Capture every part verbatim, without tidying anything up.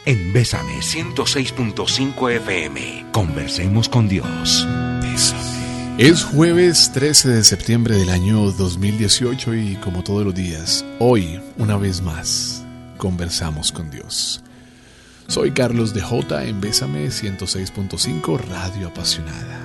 en Bésame ciento seis punto cinco F M. Conversemos con Dios. Bésame. Es jueves trece de septiembre del año dos mil dieciocho y como todos los días, hoy, una vez más, conversamos con Dios. Soy Carlos de J en Bésame ciento seis punto cinco, Radio Apasionada.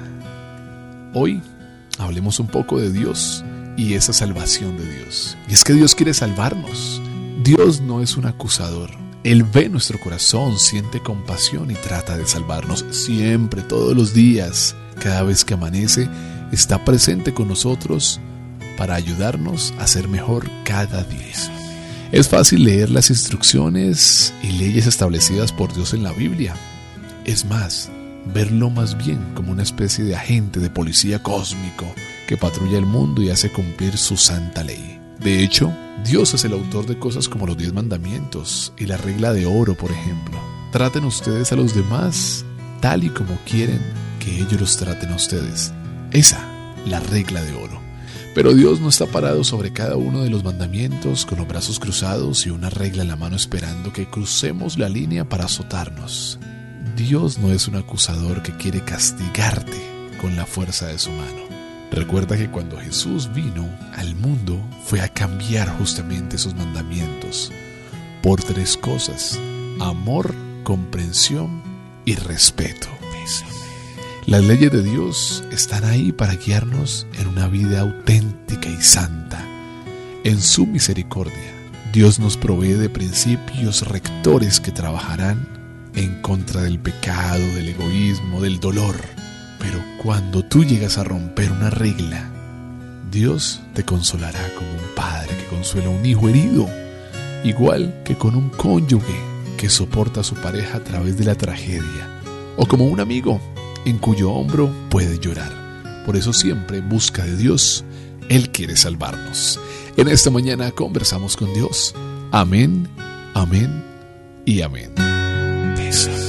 Hoy hablemos un poco de Dios y esa salvación de Dios. Y es que Dios quiere salvarnos. Dios no es un acusador. Él ve nuestro corazón, siente compasión y trata de salvarnos siempre, todos los días. Cada vez que amanece, está presente con nosotros para ayudarnos a ser mejor cada día. Es fácil leer las instrucciones y leyes establecidas por Dios en la Biblia. Es más, verlo más bien como una especie de agente de policía cósmico que patrulla el mundo y hace cumplir su santa ley. De hecho, Dios es el autor de cosas como los diez mandamientos y la regla de oro, por ejemplo. Traten ustedes a los demás tal y como quieren que ellos los traten a ustedes. Esa, la regla de oro. Pero Dios no está parado sobre cada uno de los mandamientos con los brazos cruzados y una regla en la mano esperando que crucemos la línea para azotarnos. Dios no es un acusador que quiere castigarte con la fuerza de su mano. Recuerda que cuando Jesús vino al mundo fue a cambiar justamente esos mandamientos por tres cosas: amor, comprensión y respeto. Las leyes de Dios están ahí para guiarnos en una vida auténtica y santa. En su misericordia, Dios nos provee de principios rectores que trabajarán en contra del pecado, del egoísmo, del dolor. Pero cuando tú llegas a romper una regla, Dios te consolará como un padre que consuela a un hijo herido, igual que con un cónyuge que soporta a su pareja a través de la tragedia, o como un amigo en cuyo hombro puede llorar. Por eso siempre en busca de Dios. Él quiere salvarnos. En esta mañana conversamos con Dios. Amén, amén y amén. Bésame.